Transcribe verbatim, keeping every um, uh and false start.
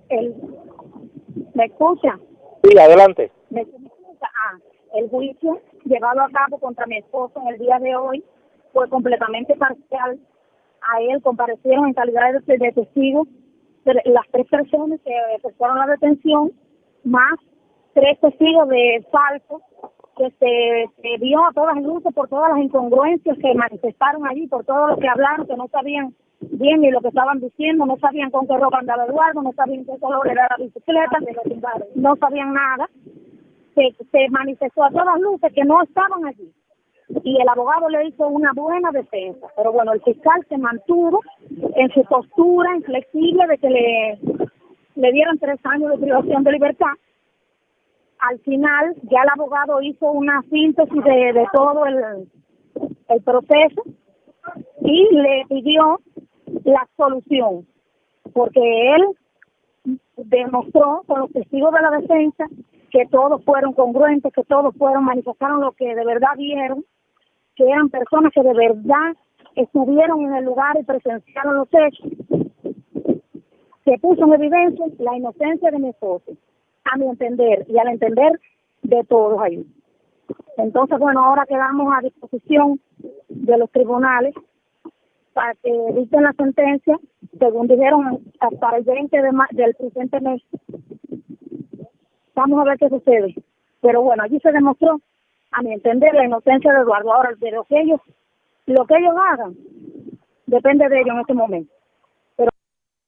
El, ¿Me escucha? Sí, adelante. ¿Me escucha? Ah, el juicio llevado a cabo contra mi esposo en el día de hoy fue completamente parcial. A él comparecieron en calidad de, de testigos las tres personas que efectuaron la detención, más tres testigos de falsos que se, se vio a todas luces por todas las incongruencias que manifestaron allí, por todo lo que hablaron, que no sabían bien ni lo que estaban diciendo, no sabían con qué ropa andaba Eduardo, no sabían qué color era la bicicleta, no sabían nada. Se, se manifestó a todas luces que no estaban allí. Y el abogado le hizo una buena defensa, pero bueno, el fiscal se mantuvo en su postura inflexible de que le, le dieran tres años de privación de libertad. Al final ya el abogado hizo una síntesis de, de todo el, el proceso y le pidió la solución, porque él demostró con los testigos de la defensa que todos fueron congruentes, que todos fueron, manifestaron lo que de verdad vieron, que eran personas que de verdad estuvieron en el lugar y presenciaron los hechos. Se puso en evidencia la inocencia de mi esposo, a mi entender, y al entender de todos ahí. Entonces, bueno, ahora quedamos a disposición de los tribunales para que dicten la sentencia, según dijeron, para el veinte de ma- del presente mes. Vamos a ver qué sucede. Pero bueno, allí se demostró, a mi entender, la inocencia de Eduardo. Ahora, de lo que ellos, lo que ellos hagan, depende de ellos en este momento.